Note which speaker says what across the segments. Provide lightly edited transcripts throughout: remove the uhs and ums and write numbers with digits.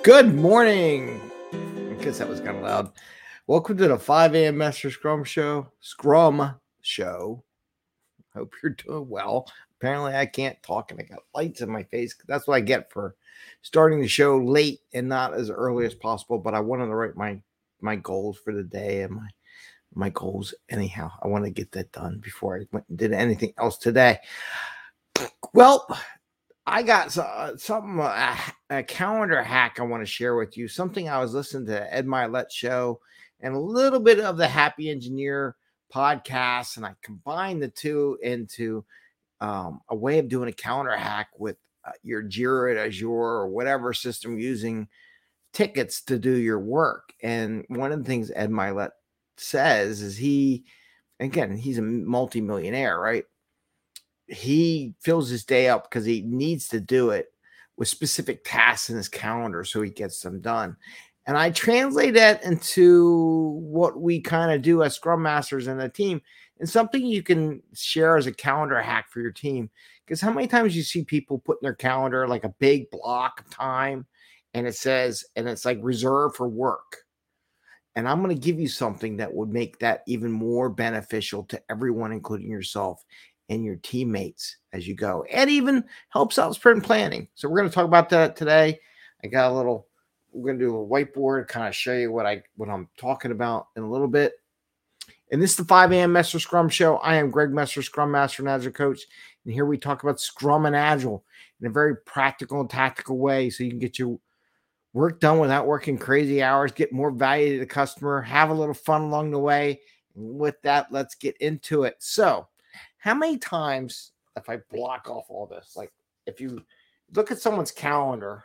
Speaker 1: Good morning. I guess that was kind of loud. Welcome to the 5 a.m. Master Scrum Show. Hope you're doing well. Apparently, I can't talk and I got lights in my face. That's what I get for starting the show late and not as early as possible. But I wanted to write my goals for the day and my goals anyhow. I want to get that done before I went and did anything else today. Well, I got something, a calendar hack I want to share with you. Something I was listening to Ed Mylett show and a little bit of the Happy Engineer podcast, and I combined the two into a way of doing a calendar hack with your Jira, Azure, or whatever system using tickets to do your work. And one of the things Ed Mylett says is he's a multimillionaire, right? He fills his day up because he needs to do it with specific tasks in his calendar so he gets them done. And I translate that into what we kind of do as Scrum Masters in a team and something you can share as a calendar hack for your team. Because how many times you see people put in their calendar like a big block of time and it says, and it's like reserved for work. And I'm going to give you something that would make that even more beneficial to everyone, including yourself and your teammates as you go, and even helps out sprint planning. So we're going to talk about that today. We're going to do a whiteboard, kind of show you what I'm talking about in a little bit. And this is the 5 a.m. Messer Scrum Show. I am Greg Messer, Scrum Master and Agile Coach. And here we talk about Scrum and Agile in a very practical and tactical way so you can get your work done without working crazy hours, get more value to the customer, have a little fun along the way. And with that, let's get into it. So, how many times, if I block off all this, like if you look at someone's calendar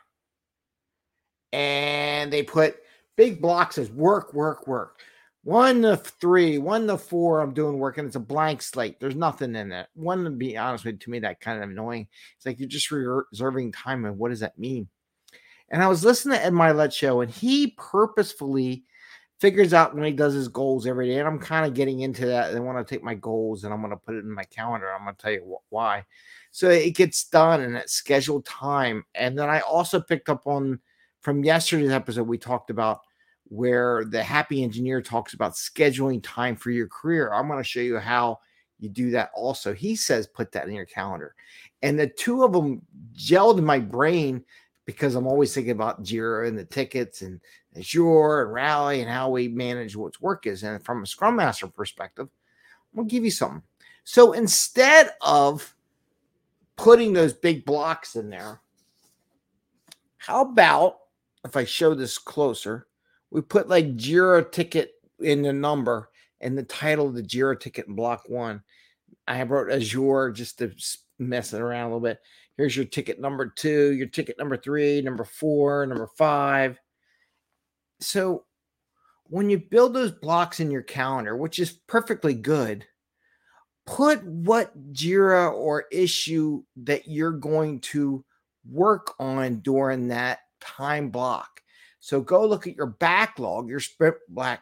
Speaker 1: and they put big blocks as work, 1 to 3, 1 to 4, I'm doing work, and it's a blank slate. There's nothing in it. One, to be honest with you, to me, that kind of annoying. It's like you're just reserving time, and what does that mean? And I was listening to Ed Mylett show, and he purposefully figures out when he does his goals every day. And I'm kind of getting into that. And I want to take my goals and I'm going to put it in my calendar. I'm going to tell you why. So it gets done in that scheduled time. And then I also picked up on from yesterday's episode, we talked about where the Happy Engineer talks about scheduling time for your career. I'm going to show you how you do that also. He says, put that in your calendar. And the two of them gelled in my brain because I'm always thinking about Jira and the tickets and Azure and Rally and how we manage what work is. And from a Scrum Master perspective, I'm going to give you something. So instead of putting those big blocks in there, how about if I show this closer, we put like Jira ticket in the number and the title of the Jira ticket in block 1. I wrote Azure just to mess it around a little bit. Here's your ticket number 2, your ticket number 3, number 4, number 5. So when you build those blocks in your calendar, which is perfectly good, put what Jira or issue that you're going to work on during that time block. So go look at your backlog, your sprint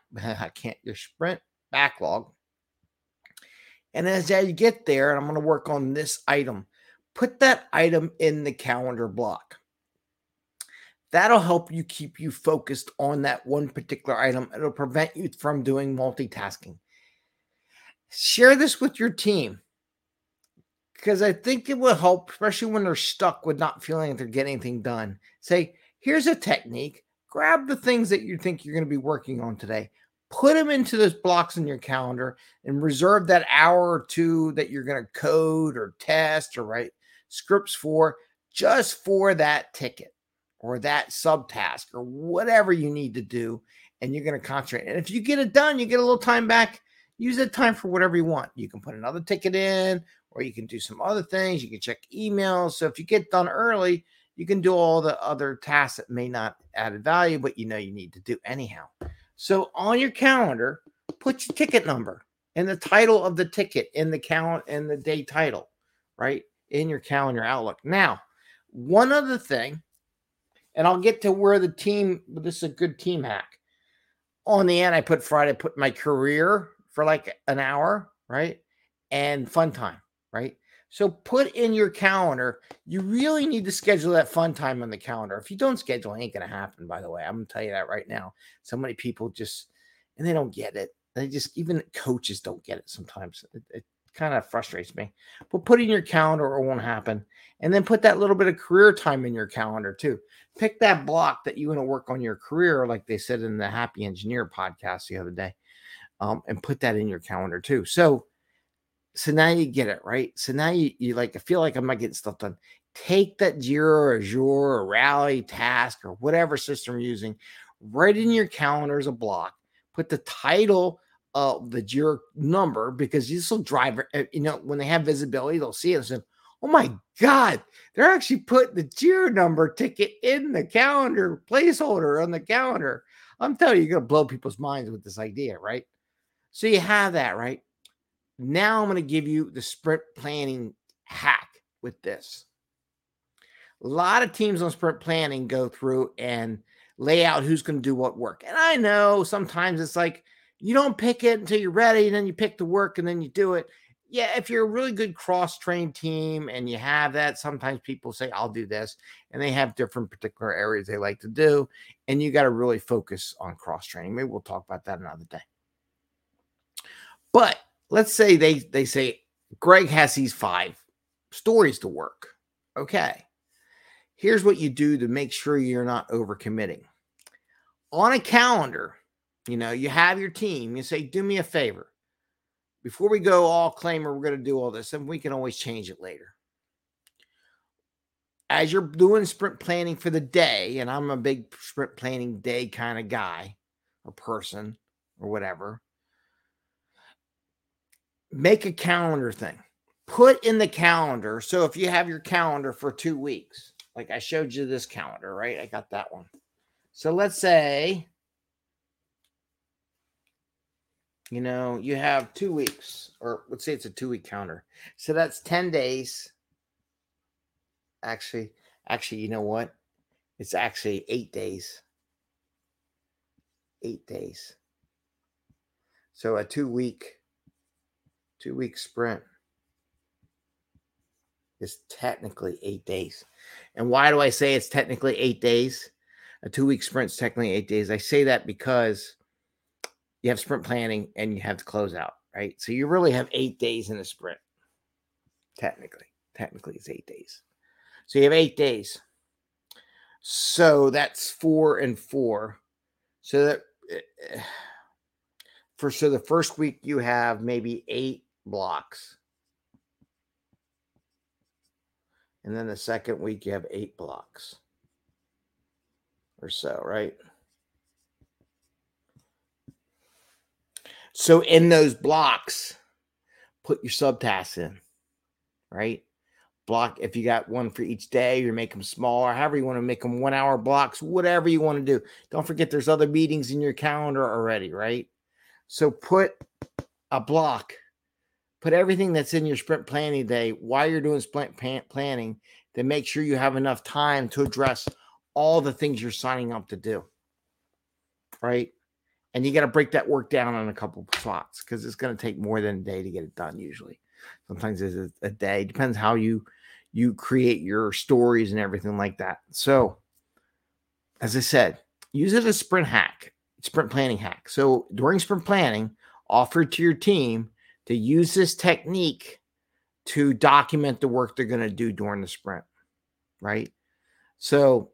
Speaker 1: backlog. And as you get there, and I'm going to work on this item, put that item in the calendar block. That'll help you keep you focused on that one particular item. It'll prevent you from doing multitasking. Share this with your team because I think it will help, especially when they're stuck with not feeling like they're getting anything done. Say, here's a technique. Grab the things that you think you're going to be working on today. Put them into those blocks in your calendar and reserve that hour or 2 that you're going to code or test or write scripts for, just for that ticket or that subtask or whatever you need to do. And you're going to concentrate. And if you get it done, you get a little time back. Use that time for whatever you want. You can put another ticket in, or you can do some other things. You can check emails. So if you get done early, you can do all the other tasks that may not add value, but you know you need to do anyhow. So on your calendar, put your ticket number and the title of the ticket in the calendar and the day title, right? In your calendar Outlook. Now, one other thing, and I'll get to where the team, this is a good team hack. On the end, I put my career for like an hour, right? And fun time, right? So put in your calendar. You really need to schedule that fun time on the calendar. If you don't schedule, it ain't going to happen, by the way. I'm going to tell you that right now. So many people just, and they don't get it. They just, even coaches don't get it sometimes. It kind of frustrates me. But put it in your calendar or it won't happen. And then put that little bit of career time in your calendar too. Pick that block that you want to work on your career, like they said in the Happy Engineer podcast the other day, and put that in your calendar too. So now you get it, right? So now you like, I feel like I'm not getting stuff done. Take that Jira or Azure or Rally Task or whatever system you're using, write in your calendar as a block, put the title of the Jira number, because this will drive, when they have visibility, they'll see it and say, oh my God, they're actually putting the Jira number ticket in the calendar placeholder on the calendar. I'm telling you, you're going to blow people's minds with this idea, right? So you have that, right? Now I'm going to give you the sprint planning hack with this. A lot of teams on sprint planning go through and lay out who's going to do what work. And I know sometimes it's like you don't pick it until you're ready, and then you pick the work and then you do it. Yeah, if you're a really good cross-trained team and you have that, sometimes people say, I'll do this, and they have different particular areas they like to do, and you got to really focus on cross-training. Maybe we'll talk about that another day. But let's say they say Greg has these 5 stories to work. Okay. Here's what you do to make sure you're not overcommitting. On a calendar, you have your team. You say, do me a favor. Before we go all claimer, we're going to do all this, and we can always change it later. As you're doing sprint planning for the day, and I'm a big sprint planning day kind of guy or person or whatever, make a calendar thing. Put in the calendar. So if you have your calendar for 2 weeks, like I showed you this calendar, right? I got that one. So let's say, you have 2 weeks, or let's say it's a 2-week calendar. So that's 10 days. Actually, you know what? It's actually 8 days. 8 days. So a 2-week sprint is technically 8 days. And why do I say it's technically 8 days? A 2-week sprint is technically 8 days. I say that because you have sprint planning and you have the closeout, right? So you really have 8 days in a sprint. Technically it's 8 days. So you have 8 days. So that's 4 and 4. So that so the first week you have maybe 8 blocks. And then the second week you have 8 blocks or so, right? So in those blocks, put your subtasks in, right? Block, if you got one for each day, you make them smaller, however you want to make them 1 hour blocks, whatever you want to do. Don't forget there's other meetings in your calendar already, right? So put a block, put everything that's in your sprint planning day while you're doing sprint planning to make sure you have enough time to address all the things you're signing up to do, right? And you got to break that work down on a couple of spots because it's going to take more than a day to get it done usually. Sometimes it's a day. Depends how you create your stories and everything like that. So, as I said, use it as sprint planning hack. So during sprint planning, offer it to your team to use this technique to document the work they're going to do during the sprint, right? So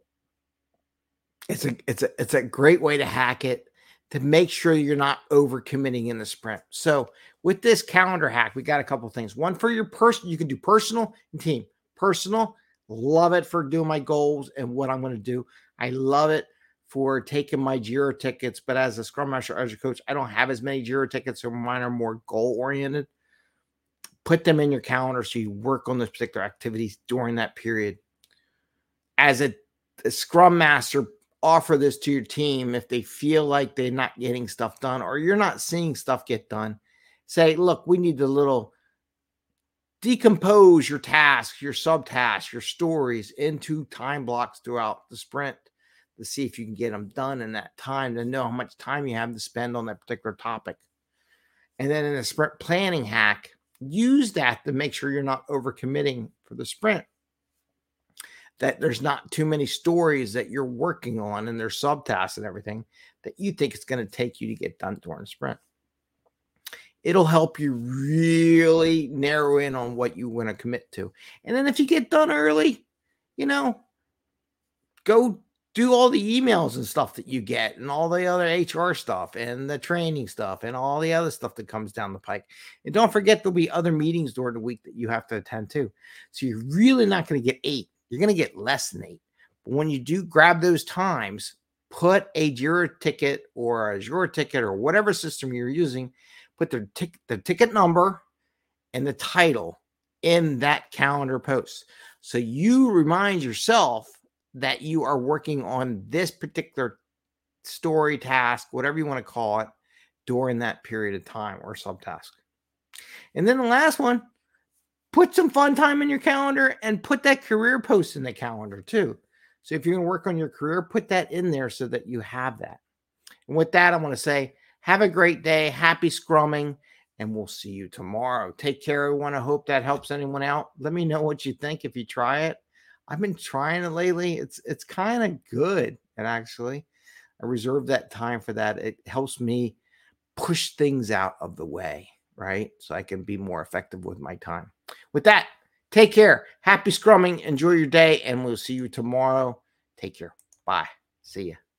Speaker 1: it's a great way to hack it to make sure you're not overcommitting in the sprint. So with this calendar hack, we got a couple of things. One for your you can do personal and team. Personal, love it for doing my goals and what I'm going to do. I love it for taking my Jira tickets, but as a Scrum Master, as a coach, I don't have as many Jira tickets, so mine are more goal-oriented. Put them in your calendar so you work on those particular activities during that period. As a Scrum Master, offer this to your team if they feel like they're not getting stuff done or you're not seeing stuff get done. Say, look, we need to decompose your tasks, your subtasks, your stories into time blocks throughout the sprint to see if you can get them done in that time, to know how much time you have to spend on that particular topic. And then in the sprint planning hack, use that to make sure you're not overcommitting for the sprint, that there's not too many stories that you're working on and there's subtasks and everything that you think it's going to take you to get done during the sprint. It'll help you really narrow in on what you want to commit to. And then if you get done early, go do all the emails and stuff that you get and all the other HR stuff and the training stuff and all the other stuff that comes down the pike. And don't forget, there'll be other meetings during the week that you have to attend to. So you're really not going to get 8. You're going to get less than 8. But when you do grab those times, put a Jira ticket or a Azure ticket or whatever system you're using, put the ticket number and the title in that calendar post. So you remind yourself that you are working on this particular story, task, whatever you want to call it, during that period of time or subtask. And then the last one, put some fun time in your calendar and put that career post in the calendar too. So if you're going to work on your career, put that in there so that you have that. And with that, I want to say, have a great day. Happy scrumming. And we'll see you tomorrow. Take care, everyone. I hope that helps anyone out. Let me know what you think if you try it. I've been trying it lately. It's kind of good. And actually, I reserve that time for that. It helps me push things out of the way, right? So I can be more effective with my time. With that, take care. Happy scrumming. Enjoy your day. And we'll see you tomorrow. Take care. Bye. See ya.